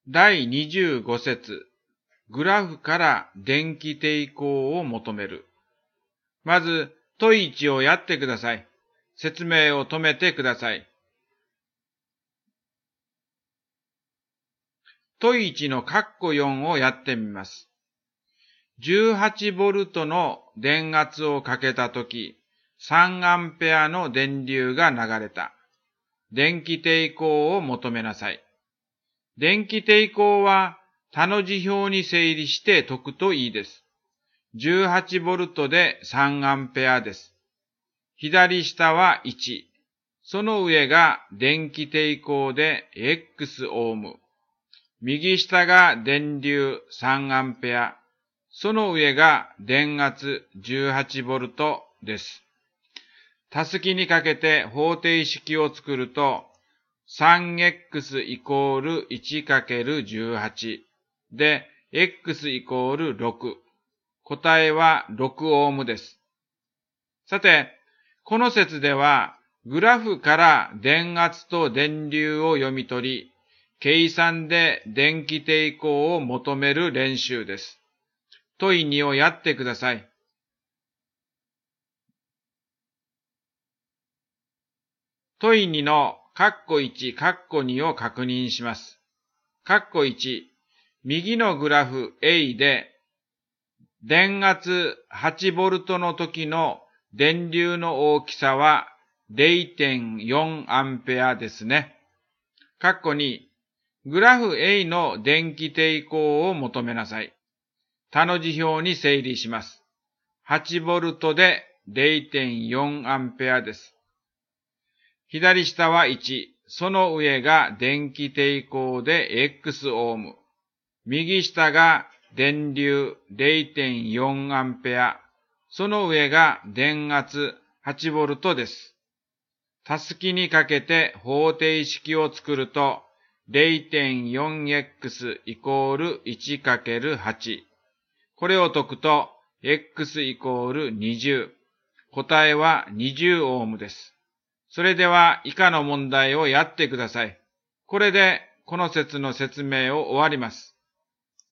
第25節、グラフから電気抵抗を求める。まず、問1をやってください。説明を止めてください。問1の括弧4をやってみます。18V の電圧をかけたとき、3Aの電流が流れた。電気抵抗を求めなさい。電気抵抗は他の辞表に整理して解くといいです。18V で 3A です。左下は1。その上が電気抵抗で X オーム。右下が電流 3A。その上が電圧 18V です。たすきにかけて方程式を作ると、3x イコール 1×18 で、x イコール6。答えは6オームです。さて、この説では、グラフから電圧と電流を読み取り、計算で電気抵抗を求める練習です。問2をやってください。問2の括弧1、括弧2を確認します。括弧1、右のグラフ A で、電圧 8V の時の電流の大きさは 0.4A ですね。括弧2、グラフ A の電気抵抗を求めなさい。他の辞表に整理します。8V で 0.4A です。左下は1。その上が電気抵抗で X オーム。右下が電流 0.4A。その上が電圧 8V です。たすきにかけて方程式を作ると 0.4x イコール 1×8。これを解くと x イコール20。答えは20オームです。それでは以下の問題をやってください。これでこの説の説明を終わります。